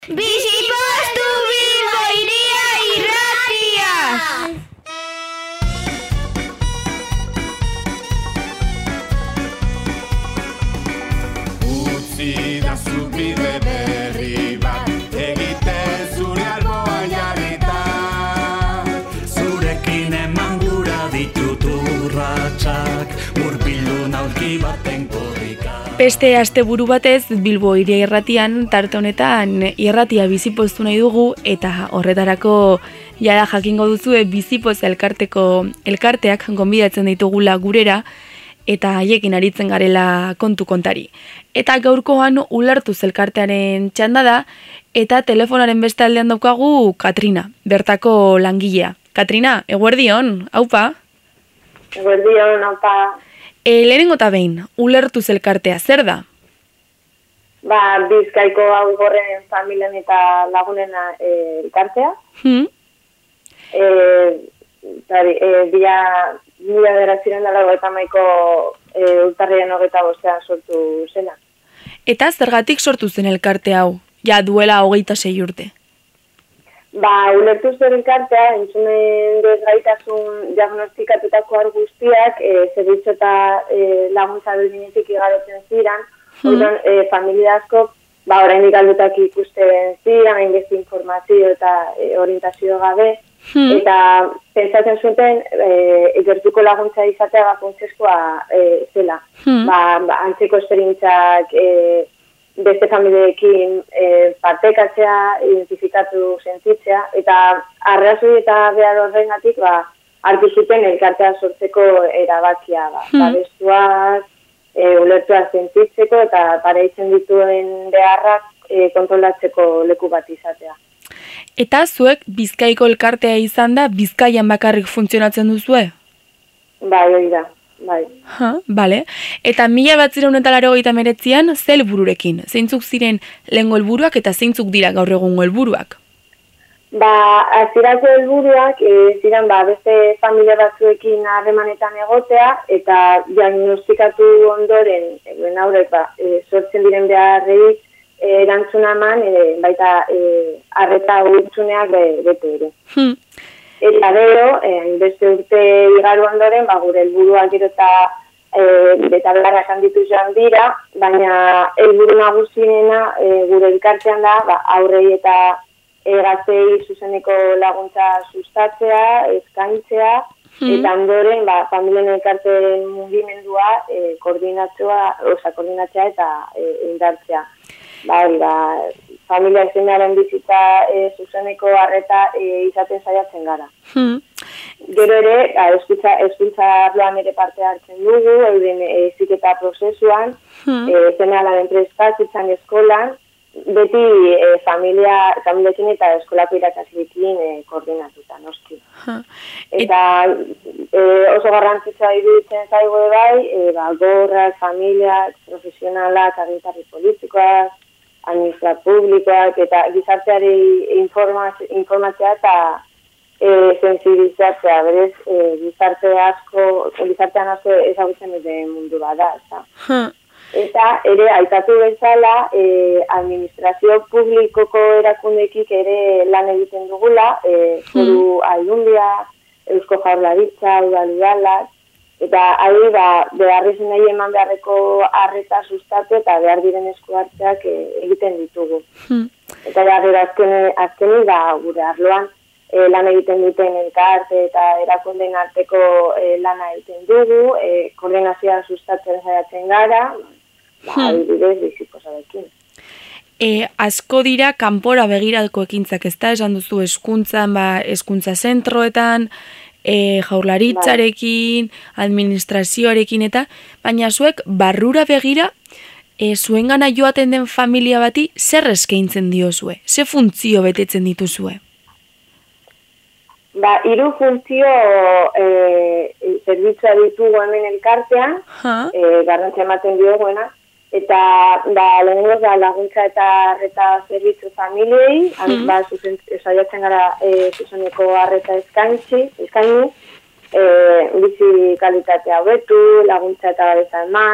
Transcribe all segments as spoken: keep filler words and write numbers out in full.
Bizipostu Bilbo Hiria Irratia! Utzi da zubide berri bat, egiten zure alboan jarrita. Zurekin eman gura ditut urratsak, murpildu naulki baten korrika. Beste asteburu batez Bilbo Hiria Irratian tarte honetan irratia bizipoztu nahi dugu eta horretarako jada jakingo duzue bizipoz elkarteko elkarteak gonbidatzen ditugula gurera eta haiekin aritzen garela kontu kontari. Eta gaurkoan ulertuz elkartearen txanda da eta telefonaren beste aldean daukagu Katrina, bertako langilea. Katrina, eguerdion, haupa? Eguerdion, haupa. E, lehenengo eta behin, ulertuz elkartea, zer da? Ba, Bizkaiko Augorren familien eta lagunen e, elkartea. Hmm? E, tari, e, bila, bila beraziren dara eta maiko e, ultarrien hogeta bostean sortu zena. Eta zergatik sortu zen elkarte hau, ja duela hogeita sei urte? Ba, ulertu zen elkartea, entzumen desgaitasun diagnostikatutako guztiak, e, zerbitzu eta e, laguntza berdinetik igarotzen ziren, hmm. Oiton, e, familia asko, ba, orain ikaldutak ikusten ziren, hainbeste informazio eta e, orientazio gabe, hmm. eta pentsatzen zuten, e, gertuko laguntza izatea bakuntzezkoa e, zela. Hmm. Ba, ba, antzeko esperientzak, e, beste familiekin e, partekatzea, identifikatu sentitzea, eta arrazoi eta behar horrengatik ba, hartu zuten elkartea sortzeko erabakia. Ba, hmm. Babestuak, e, ulertua sentitzeko eta pareitzen dituen beharrak e, kontrolatzeko leku bat izatea. Eta zuek Bizkaiko elkartea izan da, Bizkaian bakarrik funtzionatzen duzue? Bai, hori da. Bai. Ha, bale. Eta mila batzireun eta laurogeita hemeretzian ze helbururekin? Zeintzuk ziren lehengo helburuak eta zeintzuk dira gaur egungo helburuak? Ba, hasierako helburuak e, ziren ba, beste familia batzuekin harremanetan egotea eta diagnostikatu ondoren eguen aurrek ba, e, sortzen diren beharrei e, erantzuna eman e, baita e, arreta hutsuneak be, bete ere. Hmm. Eta gero, eh, beste urte igaru ondoren, ba, gure helburua gero eta eh, beta beharrak handitu joan dira, baina helburu nagusiena eh, gure elkartean da, ba, aurrei eta eh, gaztei zuzeneko laguntza sustatzea, eskaintzea, hmm. eta ondoren, ba, familien elkarteen mugimendua eh, koordinatzea, oza, koordinatzea eta eh, indartzea. Ba, ba, familia ezinaren bizitza e, zuzeneko harreta e, izaten saiatzen gara. Hmm. Gero ere, eskuntza, eskuntza arloan ere parte hartzen dugu, euren eziketa prozesuan, hmm. e, zenalaren prestazitzan eskolan, beti e, familia, familiekin eta eskolako irakasleekin e, koordinatuta, noski. Hmm. Eta e, oso garrantzitsua iruditzen zaigu bai, e, ba, gorrak, familiak, profesionalak, agintarri politikoak, administra publikoak eta gizarteari informatzea eta e, sensibilizatzea, berez e, gizarte asko, gizartean asko ezagutzen dute mundu bada. Eta, huh. eta ere aipatu bezala e, administrazio publikoko erakundekik ere lan egiten dugula, e, foru hmm. aldundia, Eusko Jaurlaritza, udal udalak, eta ari ba, beharrezen nahi eman beharreko arreta sustatu eta behar diren esku hartzeak e, egiten ditugu. Hmm. Eta da, gero azken, azkeni da, gure arloan e, lan egiten duten elkarte eta erakunden arteko e, lana egiten dugu, e, koordinazioa sustatzen saiatzen gara, ba, hmm. adibidez biziposarekin. E, asko dira kanpora begirako ekintzak, ez da, esan duzu hezkuntzan, ba, hezkuntza zentroetan, E, jaurlaritzarekin, administrazioarekin eta, baina zuek barrura begira, e, zuen gana joaten den familia bati zer eskaintzen diozue? Ze funtzio betetzen dituzue? Ba, hiru funtzio e, zerbitzua ditugu hemen elkartean, e, garrantzia ematen dioguena, eta ba, lehenengoz da laguntza eta arreta zerbitzu familiei, hmm. ba, zuzen, saiatzen gara e, zuzeneko arreta eskaintzi, eskaini, e, bizi kalitatea hobetu, laguntza eta babesa eman,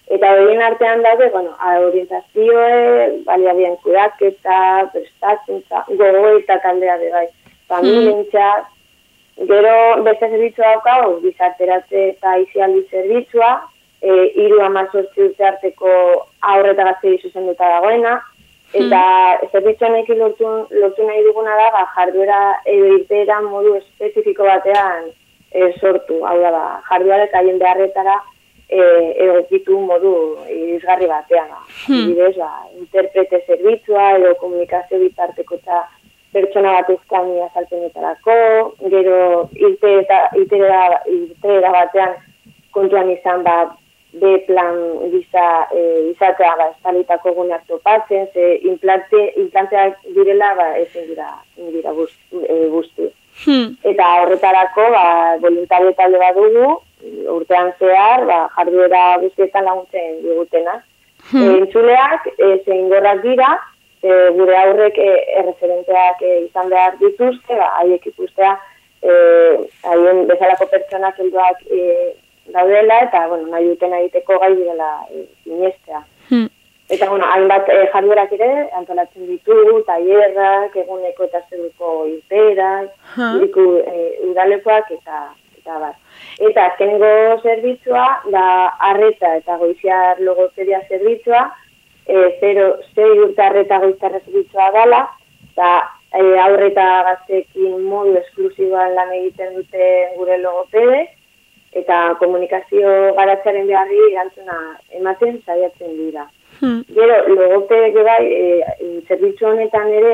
Eta horien artean daude, bueno, orientazioe, baliabien kudeaketa, prestakuntza, gogoeta taldea de bai, familientza, gero beste zerbitzua daukagu, gizarteratze eta aisialdi zerbitzua, e, hiru hemezortzi urte arteko haur eta gazteei zuzenduta dagoena, eta hmm. zerbitzuanekin lortu, lortu nahi duguna da, ba, jarduera edo irteera modu espezifiko batean e, sortu. Hau da, ba, jarduarek haien beharretara e, egokitu modu irisgarri batean. Ba. Hmm. Bidez, ba, interprete zerbitzua edo komunikazio bitarteko eta pertsona bat eskaini azalpenetarako, gero irteera, irteera, irteera batean kontuan izan bat, B-plan giza e, izatea ba, estalitako gune hartu patzen, ze implante, implanteak direla ba, ezin dira, dira guzti. Hmm. Eta horretarako ba, voluntario talde bat dugu, urtean zehar, ba, jarduera guztietan laguntzen digutena. Hmm. E, entzuleak, e, zein gorrak dira, e, gure aurrek e, erreferenteak e, izan behar dituzte, ba, haiek ikustea, e, haien bezalako pertsonak helduak e, daudela, eta, bueno, nahi duten egiteko gai direla e, inestea. Hmm. Eta, bueno, hainbat e, jarduerak ere, antolatzen ditugu, tailerrak, eguneko eta zeruko irteerak, huh. iriku e, udalekoak, eta, eta bat. Eta azkenengo zerbitzua, da, arreta eta goiziar logopedia zerbitzua, e, zero, zei urte arreta goizarra zerbitzua dala, eta e, aurreta gaztekin modu esklusiboan lan egiten dute gure logopedek, eta komunikazio garatzearen beharri erantzuna ematen saiatzen dira. Hmm. Gero, logopedek bai, e, zerbitzu honetan ere,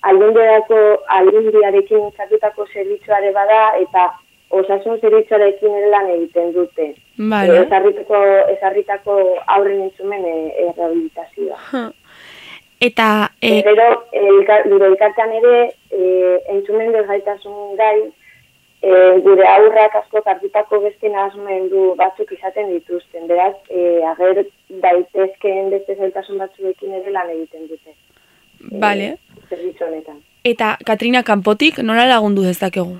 aldundiarekin zatutako zerbitzuare bada, eta osasun zerbitzuarekin ere lan egiten dute. Vale. E, ezarritako, ezarritako aurren entzumen e, e, rehabilitazioa. Huh. Eta... E... Gero, gure elkartean ere, e, entzumen desgaitasun gai, E, gure aurrak asko hartutako beste nahasmendu batzuk izaten dituzten, beraz, e, ager daitezkeen beste zailtasun batzuekin ere lan egiten dute. Vale. E, zerbitzu honetan. Eta, Katrina, kanpotik nola lagundu dezakegu?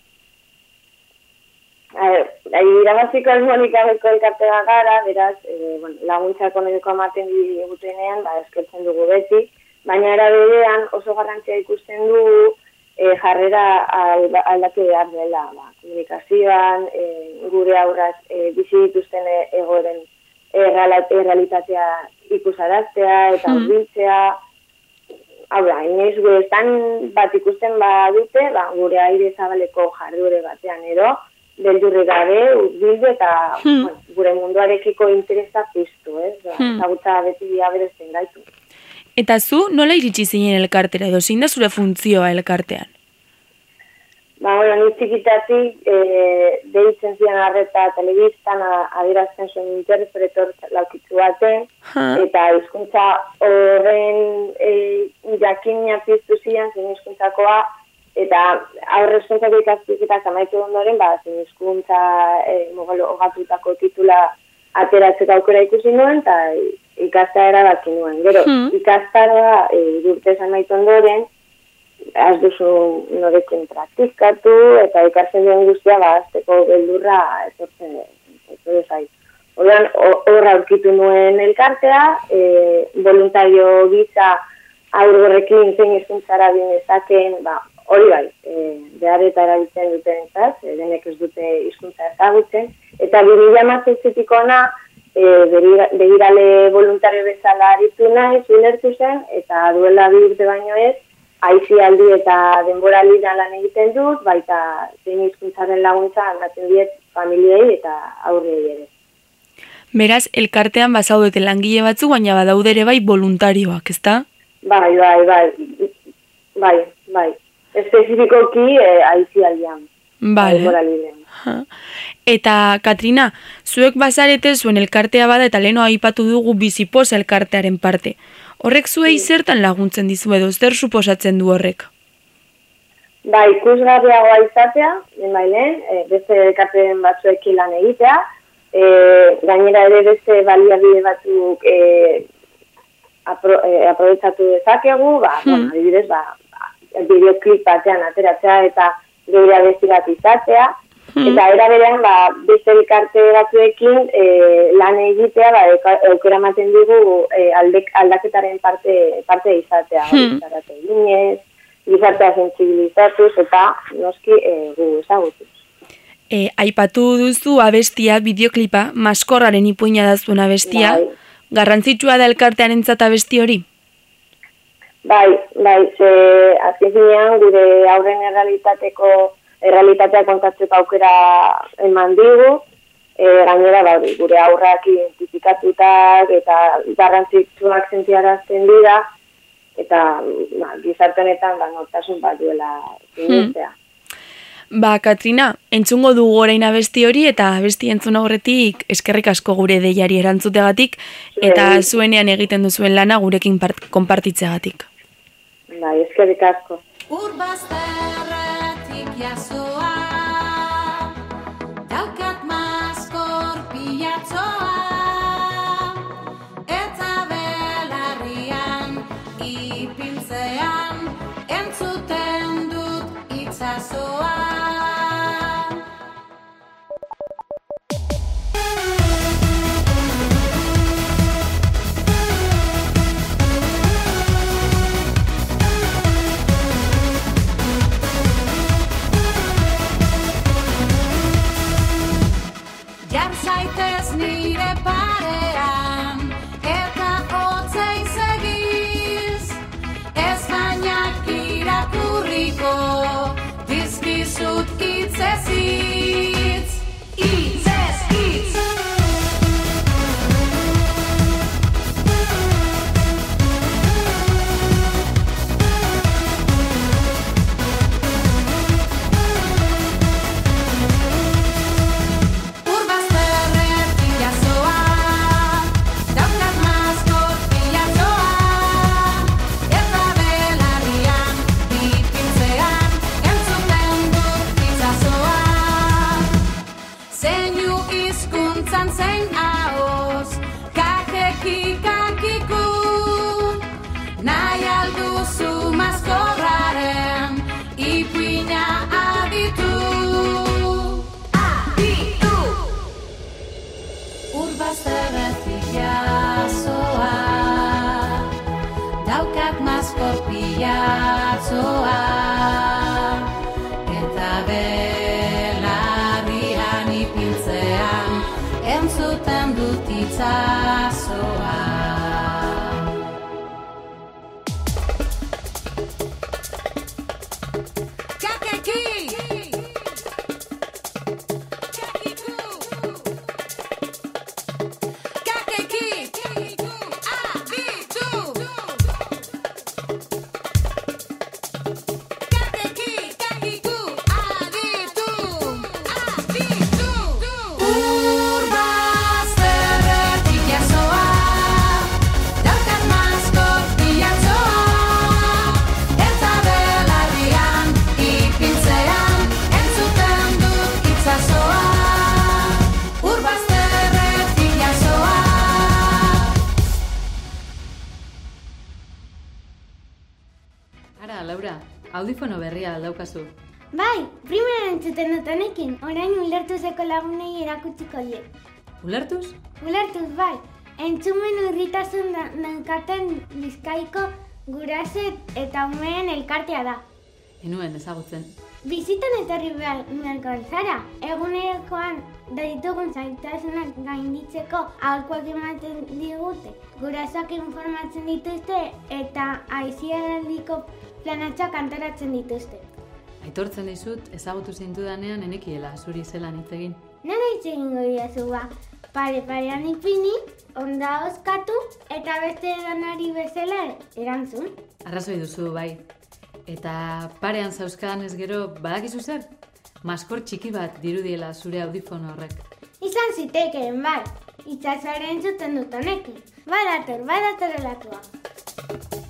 Irabaziko elmonikabeko elkartea gara, beraz, e, bueno, laguntza ekonomiko ematen digutenean, ba, eskertzen dugu beti, baina era berean oso garrantzia ikusten dugu, E, jarrera aldatu behar dela, ba, komunikazioan, e, gure aurraz e, bizi dituzten egoeren e, realitatea ikusaraztea eta hurbiltzea. Hau da, inoiz gure estan bat ikusten badute, ba, gure aire zabaleko jardure batean edo, beldurri gabe, hurbildu eta hmm. bueno, gure munduarekiko interesa piztu, ez? Ba, hmm. Zagutza beti aberezen gaitu. Eta zu, nola iritsi zinen elkartera edo, zein da zure funtzioa elkartean? Ba, bueno, ni txikitatik e, deitzen zian arreta telebistan adierazten zuen interpretor laukitzu baten, huh. eta hizkuntza horren e, jakina piztu zian, zein hizkuntzakoa, eta aurre hizkuntzako ikasketak amaitu ondoren, ba, zein hizkuntza e, mogalo hogatutako titula ateratzeko aukera ikusi nuen, eta ikastea erabaki nuen. Gero, hmm. ikastara e, urtezan maitu ondoren, az duzu norekin praktikatu, eta ikasten duen guztia, ba, azteko beldurra etortzen zait. Horren, horra aurkitu nuen elkartea, e, voluntario gisa aurgorrekin zein hizkuntzara binezakeen, ba, hori bai, e, behar eta erabiltzen duten entzaz, e, denek ez dute hizkuntza ezagutzen, eta bibila mazitzitik ona, E, begirale voluntario bezala aritu nahi, ulertu zen, eta duela bi urte baino ez, aisialdi eta denboraldi lan egiten dut, baita zein hizkuntzaren laguntza ematen diet familiei eta aurrei ere. Beraz, elkartean bazaudete langile batzu, baina badaude ere bai voluntarioak, ezta? Bai, bai, bai, bai, bai. Espezifikoki e, aisialdian. Vale. Eta, Katrina, zuek bazarete zuen elkartea bada eta leheno aipatu dugu bizipoz elkartearen parte. Horrek zuei zertan laguntzen dizu edo, zer suposatzen du horrek? Ba, ikusgarriagoa izatea, bailen, e, beste elkarteen batzuekin lan egitea, e, gainera ere beste baliabide batzuk e, apro, e, aprobetsatu dezakegu, ba, hmm. bueno, adibidez, ba, bideoklip batean ateratzea eta gehiago besti bat izatea, Eta era berean, ba, beste elkarte batzuekin e, lan egitea, ba, aukera ematen digu e, aldek, aldaketaren parte, parte izatea. Hmm. Zarate ginez, gizartea sentsibilizatuz eta noski e, gu ezagutuz. E, aipatu duzu abestia, bideoklipa, Maskorraren ipuina da zuen abestia. Bai. Garrantzitsua da elkartearentzat abesti hori? Bai, bai, ze azken finean gure aurren errealitateko errealitatea kontatzeko aukera eman digu, e, gainera ba, gure aurrak identifikatutak eta garrantzitsuak sentiarazten dira, eta ba, gizarte honetan ba, nortasun bat duela sinestea. Hmm. Ba, Katrina, entzungo dugu orain abesti hori, eta abesti entzun aurretik eskerrik asko gure deiari erantzutegatik, eta e, zuenean egiten duzuen lana gurekin konpartitzeagatik. Bai, eskerrik asko. Urbazterretik jasoa, daukat maskor pilatzoa, eta belarrian ipintzean entzuten dut itsasoa. Zaitez nire parean, eta hotzei segiz, ez bainak irakurriko, dizkizut hitzez hitz, hitzez hitz. Pilatzoa, eta belarrian ipintzean entzuten dut itsasoa. Audifono berria aldaukazu. Bai, primera entzuten dut honekin, orain ulertuzeko lagunei erakutsiko die. Ulertuz? Ulertuz, bai. Entzumen urritasun daukaten Bizkaiko guraso eta umeen elkartea da. Enuen ezagutzen. Bizitan etorri beharko zara, egunerokoan ditugun zailtasunak gainditzeko aholkuak ematen digute. Gurasoak informatzen dituzte eta aisialdiko planatxoak antolatzen dituzte. Aitortzen dizut, ezagutu zintudanean enekiela zuri zelan hitz egin. Nola hitz egingo didazu ba? Pare-parean ipini, onda oskatu eta beste edanari bezala erantzun. Arrazoi duzu, bai. Eta parean zauzkan ez gero badakizu zer? Maskor txiki bat dirudiela zure audifono horrek. Izan zitekeen, bai. Itsasoaren zuten dut honekin. Badator, badator olatua.